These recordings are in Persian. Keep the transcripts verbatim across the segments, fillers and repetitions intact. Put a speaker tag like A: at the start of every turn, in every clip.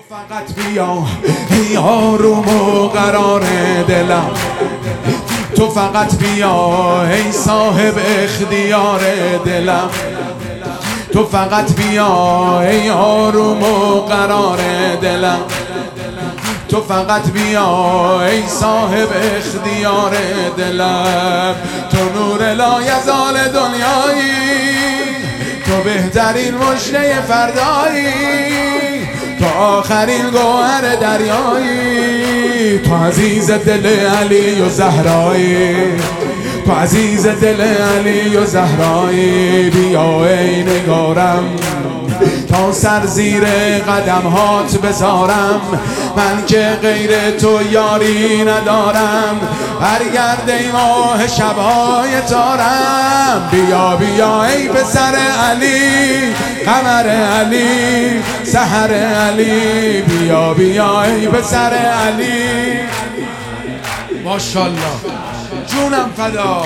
A: فقط بیا ای آروم و قرار دلم، تو فقط بیا ای صاحب اختیار دلم، تو فقط بیا ای آروم و قرار دلم، تو فقط بیا ای صاحب اختیار دلم. تو نور لایزال دنیایی، تو بهترین مژده فردایی، تو آخرین گوهر دریایی، تو عزیز دل علی و زهرایی، تو عزیز دل علی و زهرایی. بیا ای نگارم تا سر زیر قدم هات بذارم، من که غیر تو یاری ندارم، برگرد ای ماه شبهای تارم. بیا بیا ای پسر علی، قمر علی، سحر علی، بیا بیا ای پسر علی. ماشاءالله جونم فدا،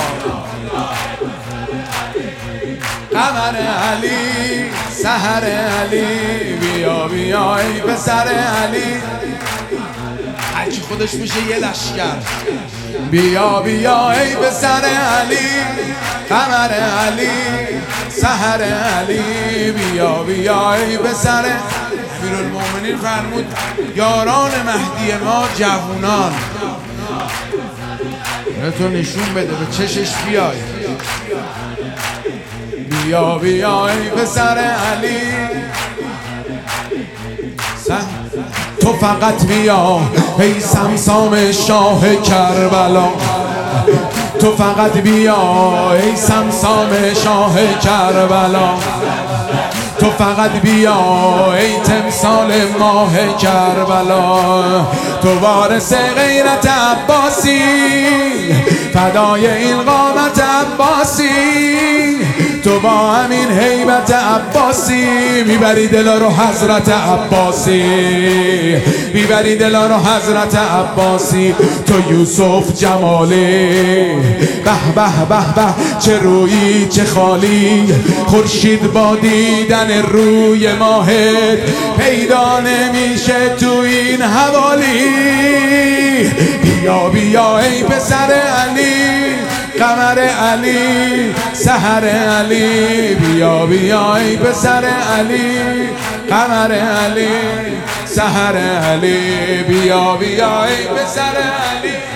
A: قمر علی، سحر علی، بیا بیا ای پسر علی. هرکی خودش میشه یه لشکر. بیا بیا ای پسر علی، قمر علی، سحر علی، بیا بیا ای پسر. امیرالمومنین فرمود یاران مهدی ما جوونان، تو نشون بده به چشش بیای. بیا بیا ای پسر علی، تو فقط بیا ای سمسام شاه کربلا، تو فقط بیا ای سمسام شاه کربلا، تو فقط بیا ای تمثال ماه کربلا. تو وارث غیرت عباسی، فدای این قامت عباسی، تو با همین هیبت عباسی میبری دلا رو حضرت عباسی، میبری دلا رو حضرت عباسی. تو یوسف جمالی، به به به به چه رویی چه خالی، خورشید با دیدن روی ماهت پیدا نمیشه تو این حوالی. بیا بیا ای پسر علی، قمر علی، سحر علی، بیا بیا ای پسر علی، قمر علی، سحر علی، بیا بیا ای پسر علی.